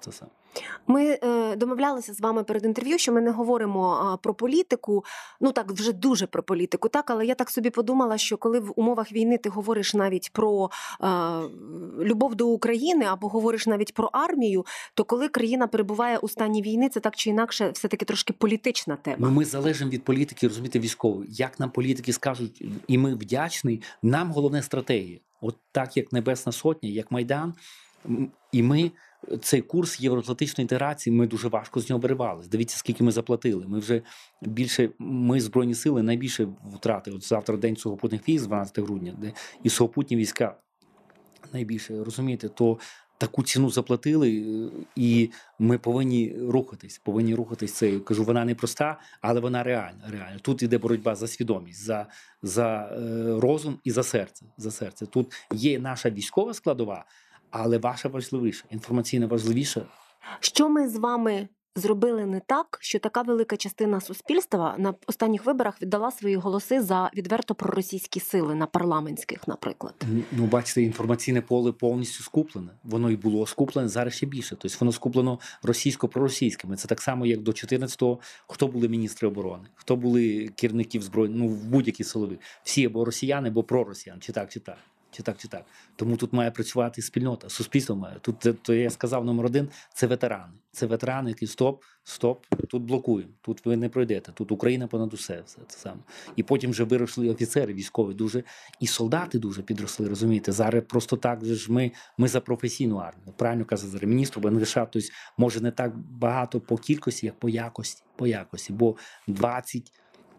Ми е, домовлялися з вами перед інтерв'ю, що ми не говоримо е, про політику, ну так, вже дуже про політику, так, але я так собі подумала, що коли в умовах війни ти говориш навіть про е, любов до України або говориш навіть про армію, то коли країна перебуває у стані війни, це так чи інакше все-таки трошки політична тема. Ну, ми залежимо від політики, розумієте, військової. Як нам політики скажуть, і ми вдячні, нам головне стратегія. От так, як Небесна Сотня, як Майдан, м, і ми цей курс євроатлантичної інтеграції, ми дуже важко з нього виривались. Дивіться, скільки ми заплатили. Ми вже більше, ми Збройні сили найбільше втрати. От завтра день сухопутних військ, дванадцятого грудня, де і сухопутні війська найбільше, розумієте, то таку ціну заплатили, і ми повинні рухатись, повинні рухатись. Це, кажу, вона не проста, але вона реальна. реальна. Тут іде боротьба за свідомість, за, за е, розум і за серце, за серце. Тут є наша військова складова, але ваша важливіша, інформаційна важливіша. Що ми з вами зробили не так, що така велика частина суспільства на останніх виборах віддала свої голоси за відверто проросійські сили, на парламентських, наприклад? Ну, бачите, інформаційне поле повністю скуплене. Воно і було скуплене, зараз ще більше. Тобто воно скуплено російсько-проросійськими. Це так само, як до чотирнадцятого, хто були міністри оборони, хто були керівників зброї, ну, в будь-які силові. Всі або росіяни, або проросіяни, чи так, чи так. Чи так, чи так. Тому тут має працювати спільнота, суспільство має. Тут, то я сказав, номер один – це ветерани. Це ветерани, які стоп, стоп, тут блокуємо, тут ви не пройдете, тут Україна понад усе, все це саме. І потім вже виросли офіцери військові дуже, і солдати дуже підросли, розумієте. Зараз просто так же ж ми, ми за професійну армію. Правильно казав зараз міністр БНГШ, тобто може не так багато по кількості, як по якості, по якості, бо двадцять,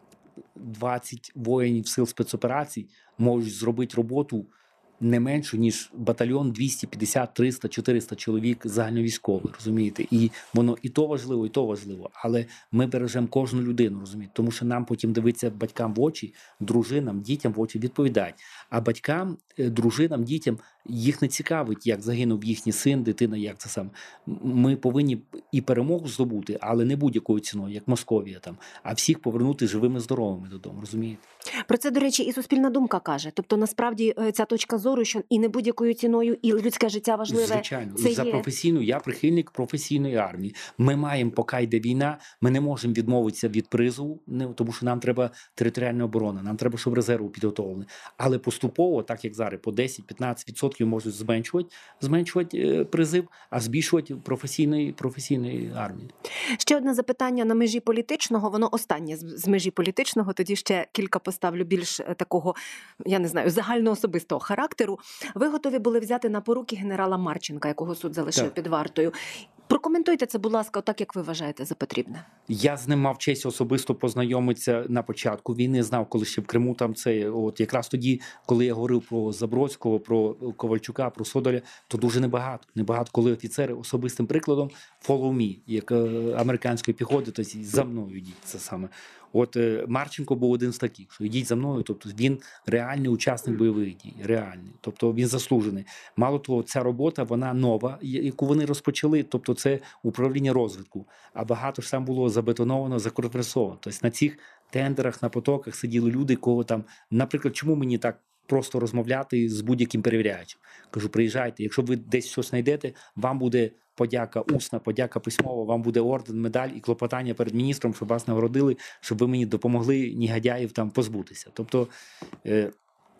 двадцять воїнів сил спецоперацій можуть зробити роботу не менше, ніж батальйон двісті п'ятдесят, триста, чотириста чоловік загальновійськових, розумієте? І воно і то важливо, і то важливо. Але ми бережемо кожну людину, розумієте? Тому що нам потім дивитися батькам в очі, дружинам, дітям в очі відповідають. А батькам, дружинам, дітям їх не цікавить, як загинув їхній син, дитина, як це сам. Ми повинні і перемогу здобути, але не будь-якою ціною, як Московія там, а всіх повернути живими, здоровими додому, розумієте? Про це, до речі, і суспільна думка каже. Тобто, насправді, ця точка зору, що і не будь-якою ціною, і людське життя важливе. Звичайно. Це За є... професійну, я прихильник професійної армії. Ми маємо, поки йде війна, ми не можемо відмовитися від призову, не, тому що нам треба територіальна оборона, нам треба, щоб резерву підготовлені. Але поступово, так як зараз, по десять-п'ятнадцять відсотків можуть зменшувати, зменшувати е, призив, а збільшувати професійної, професійної армії. Ще одне запитання на межі політичного, воно останнє з, з межі політичного, тоді ще кілька поставлю більш такого, я не знаю, загальноособистого характеру. Ви готові були взяти на поруки генерала Марченка, якого суд залишив так. під вартою. Прокоментуйте це, будь ласка, так, як ви вважаєте за потрібне. Я з ним мав честь особисто познайомитися на початку війни, знав, коли ще в Криму там це, от якраз тоді, коли я говорив про Забродського, про Ковальчука, про Содоля, то дуже небагато. Небагато, коли офіцери особистим прикладом follow me, як американської піхоти, тобто за мною йдіть, це саме. От Марченко був один з таких, що йдіть за мною, тобто він реальний учасник бойових дій, реальний, тобто він заслужений. Мало того, ця робота, вона нова, яку вони розпочали, тобто це управління розвитку, а багато ж там було забетоновано, закорпресовано. Тобто на цих тендерах, на потоках сиділи люди, кого там, наприклад, чому мені так просто розмовляти з будь-яким перевіряючим? Кажу, приїжджайте, якщо ви десь щось знайдете, вам буде подяка усна, подяка письмова, вам буде орден, медаль і клопотання перед міністром, щоб вас нагородили, щоб ви мені допомогли негодяїв там позбутися. Тобто, е,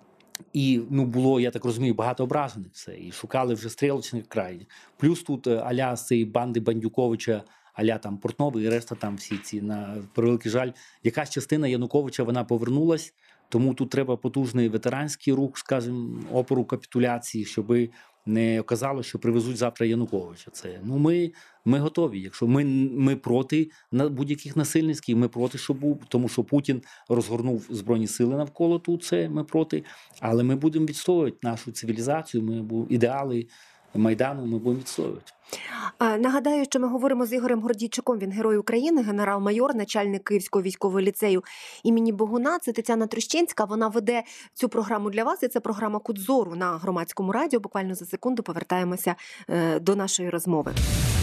і ну, було, я так розумію, багато ображених все, і шукали вже стрілочних край. Плюс тут а-ля з цієї банди Бандюковича, а-ля там Портновий і решта там всі ці, на превеликий жаль, якась частина Януковича, вона повернулась, тому тут треба потужний ветеранський рух, скажімо, опору капітуляції, щоби не оказалось, що привезуть завтра Януковича. Це, ну, ми, ми готові. Якщо ми, ми проти будь-яких насильницьких, ми проти, що був, тому що Путін розгорнув збройні сили навколо тут, це ми проти. Але ми будемо відстоювати нашу цивілізацію, ми ідеали Майдану ми будемо відстоювати. Нагадаю, що ми говоримо з Ігорем Гордійчуком, він Герой України, генерал-майор, начальник Київського військового ліцею імені Богуна. Це Тетяна Трощинська, вона веде цю програму для вас, і це програма «Кут зору» на Громадському радіо. Буквально за секунду повертаємося до нашої розмови.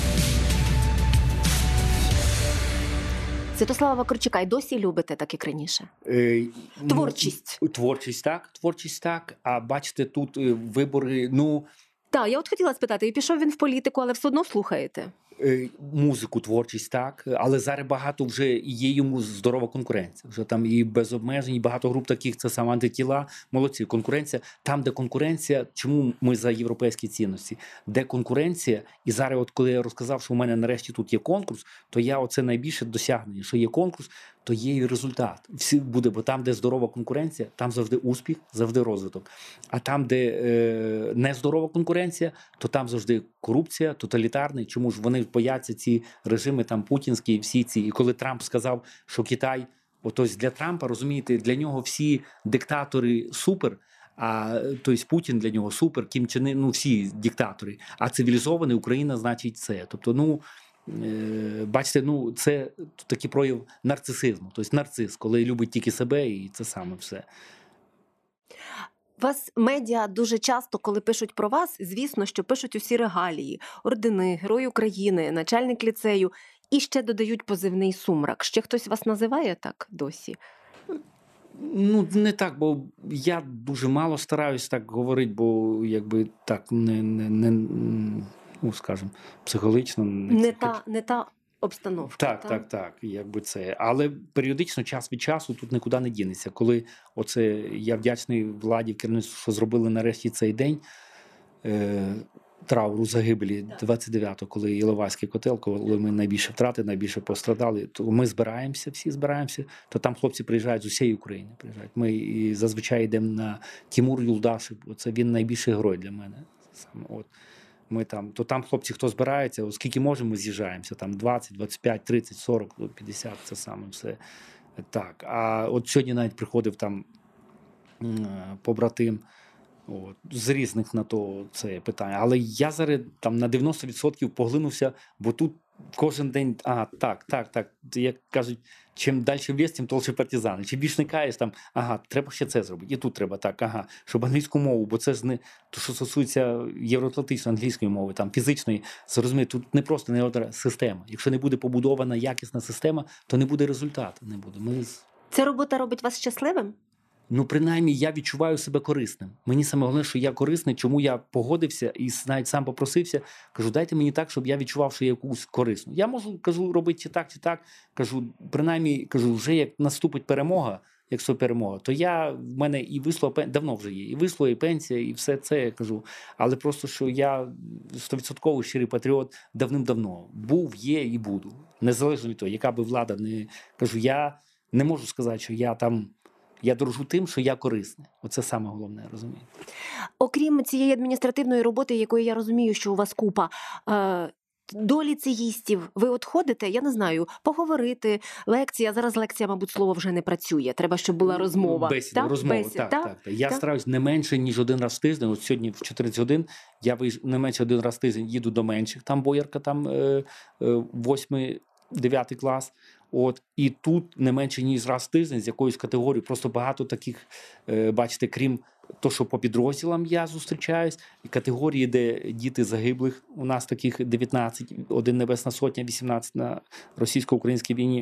Святослава Вакарчука й досі любите, так як раніше? Е, Творчість. Ну, творчість так, творчість так, а бачите, тут вибори, ну... Так, я от хотіла спитати, і пішов він в політику, але все одно слухаєте? Е, Музику, творчість, так, але зараз багато вже є йому здорова конкуренція. Вже там і без обмежень, і багато груп таких, це саме антитіла, молодці. Конкуренція, там, де конкуренція, чому ми за європейські цінності? Де конкуренція, і зараз, от коли я розказав, що у мене нарешті тут є конкурс, то я оце найбільше досягнення, що є конкурс, то є і результат. Всі буде, бо там, де здорова конкуренція, там завжди успіх, завжди розвиток. А там, де е, нездорова конкуренція, то там завжди корупція, тоталітарний. Чому ж вони бояться ці режими там путінські і всі ці. І коли Трамп сказав, що Китай, ось для Трампа, розумієте, для нього всі диктатори супер, а тобто Путін для нього супер, Кім Чен Ын, ну всі диктатори, а цивілізований Україна значить це. Тобто, ну е, бачите, ну це такий прояв нарцисизму, тобто нарцис, коли любить тільки себе, і це саме все. Вас медіа дуже часто, коли пишуть про вас, звісно, що пишуть усі регалії, ордени, Герой України, начальник ліцею, і ще додають позивний «Сумрак». Ще хтось вас називає так досі? Ну, не так, бо я дуже мало стараюсь так говорити, бо якби так не, не, не ну, скажімо, психологічно. Не, Не та, не та обстановка. Так, та? так, так, якби це. Але періодично, час від часу, тут нікуди не дінеться. Коли оце, я вдячний владі, керівництву, що зробили нарешті цей день е, трауру загибелі двадцять дев'ятого, коли Іловайський котел, коли ми найбільше втрати, найбільше пострадали, то ми збираємося, всі збираємося, то там хлопці приїжджають з усієї України. Приїжджають. Ми і зазвичай йдемо на Тимур Юлдашев, це він найбільший герой для мене. Саме, от. Ми там, то там хлопці, хто збирається, оскільки можемо, ми з'їжджаємося, там двадцять, двадцять п'ять, тридцять, сорок, п'ятдесят, це саме все так. А от сьогодні навіть приходив там побратим, от, з різних на то це питання. Але я зараз там на дев'яносто відсотків поглинувся, бо тут кожен день, ага, так, так, так, як кажуть, чим далі в ліс, тим толще партизани. Чи більш не каєш, там, ага, треба ще це зробити, і тут треба так, ага, щоб англійську мову, бо це ж не, то, що стосується євроатлантичної англійської мови, там, фізичної, зрозуміти, тут не просто не одна система. Якщо не буде побудована якісна система, то не буде результату, не буде. Ми... Ця робота робить вас щасливим? Ну, принаймні, я відчуваю себе корисним. Мені саме головне, що я корисний, чому я погодився і навіть сам попросився. Кажу, дайте мені так, щоб я відчував, що я якусь корисну. Я можу, кажу, робити чи так, чи так. Кажу, принаймні, кажу, вже як наступить перемога, якщо перемога, то я, в мене і вислова пенсія, давно вже є, і вислова, і пенсія, і все це, я кажу. Але просто, що я сто відсотків щирий патріот давним-давно. Був, є і буду. Незалежно від того, яка би влада не... Кажу, я не можу сказати, що я там... Я дорожу тим, що я корисний. Оце саме головне, розумієте. Окрім цієї адміністративної роботи, якої я розумію, що у вас купа, е- до ліцеїстів ви от ходите, я не знаю, поговорити, лекція, зараз лекція, мабуть, слово вже не працює, треба, щоб була розмова. Бесіда, так? розмова, Бесід, так, так, так, так. Я так? стараюсь не менше, ніж один раз в тиждень, от сьогодні в чотирнадцять годин, я вийш... не менше один раз в тиждень їду до менших, там боярка, там е- е- восьмий, дев'ятий клас, от, і тут не менше, ніж раз в тиждень з якоюсь категорією, просто багато таких, е, бачите, крім того, що по підрозділам я зустрічаюсь, і категорії, де діти загиблих, у нас таких дев'ятнадцять, один Небесна Сотня, вісімнадцять на російсько-українській війні,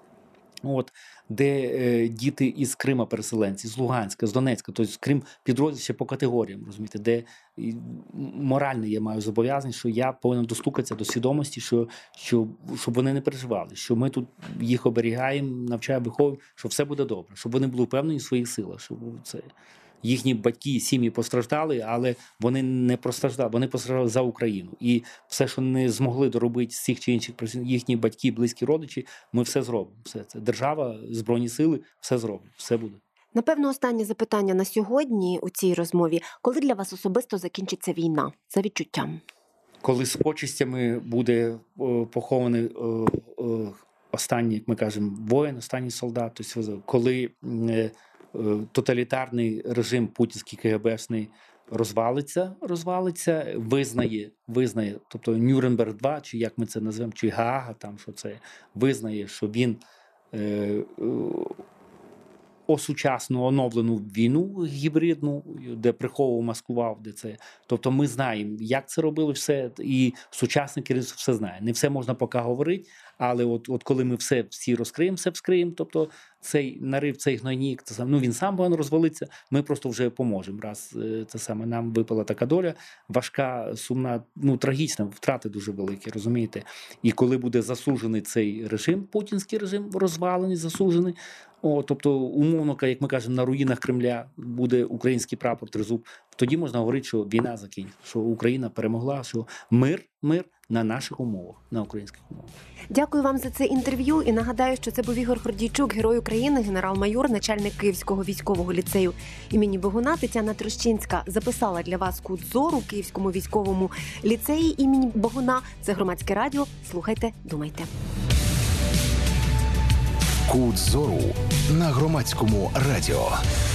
от, де е, діти із Крима переселенці, з Луганська, з Донецька, тобто крім підрозділів ще по категоріям, розумієте, де і, моральне я маю зобов'язання, що я повинен достукатися до свідомості, що, що, щоб вони не переживали, що ми тут їх оберігаємо, навчаємо, виховуємо, що все буде добре, щоб вони були впевнені в своїх силах, щоб це... Їхні батьки, сім'ї постраждали, але вони не постраждали, вони постраждали за Україну. І все, що не змогли доробити з цих чи інших причин, їхні батьки, близькі родичі, ми все зробимо. Все це держава, Збройні сили, все зроблять, все буде. Напевно, останнє запитання на сьогодні у цій розмові. Коли для вас особисто закінчиться війна? За відчуттям. Коли з почестями буде о, похований о, о, останній, як ми кажемо, воїн, останній солдат, тобто, коли е, тоталітарний режим путінський КГБшний розвалиться, розвалиться, визнає, визнає, тобто Нюрнберг два, чи як ми це назвемо, чи Гаага, там що це, визнає, що він е, е, осучасну, оновлену війну гібридну, де приховував, маскував, де це. Тобто ми знаємо, як це робили все, і сучасне керівництво все знає. Не все можна поки говорити, Але от, от коли ми все всі розкриємо, все вскриємо, тобто цей нарив, цей гнойник, це сам, ну він сам повинен розвалиться, ми просто вже поможемо. Раз це саме нам випала така доля, важка, сумна, ну трагічна, втрати дуже великі, розумієте? І коли буде засуджений цей режим, путінський режим, розвалений, засуджений, о, тобто, умовно, як ми кажемо, на руїнах Кремля буде український прапор, тризуб, тоді можна говорити, що війна закінчиться, що Україна перемогла, що мир, мир на наших умовах, на українських умовах. Дякую вам за це інтерв'ю і нагадаю, що це був Ігор Гордійчук, герой України, генерал-майор, начальник Київського військового ліцею імені Богуна. Тетяна Трощинська записала для вас «Кут зору» в Київському військовому ліцеї імені Богуна. Це Громадське радіо. Слухайте, думайте. Кут зору на Громадському радіо.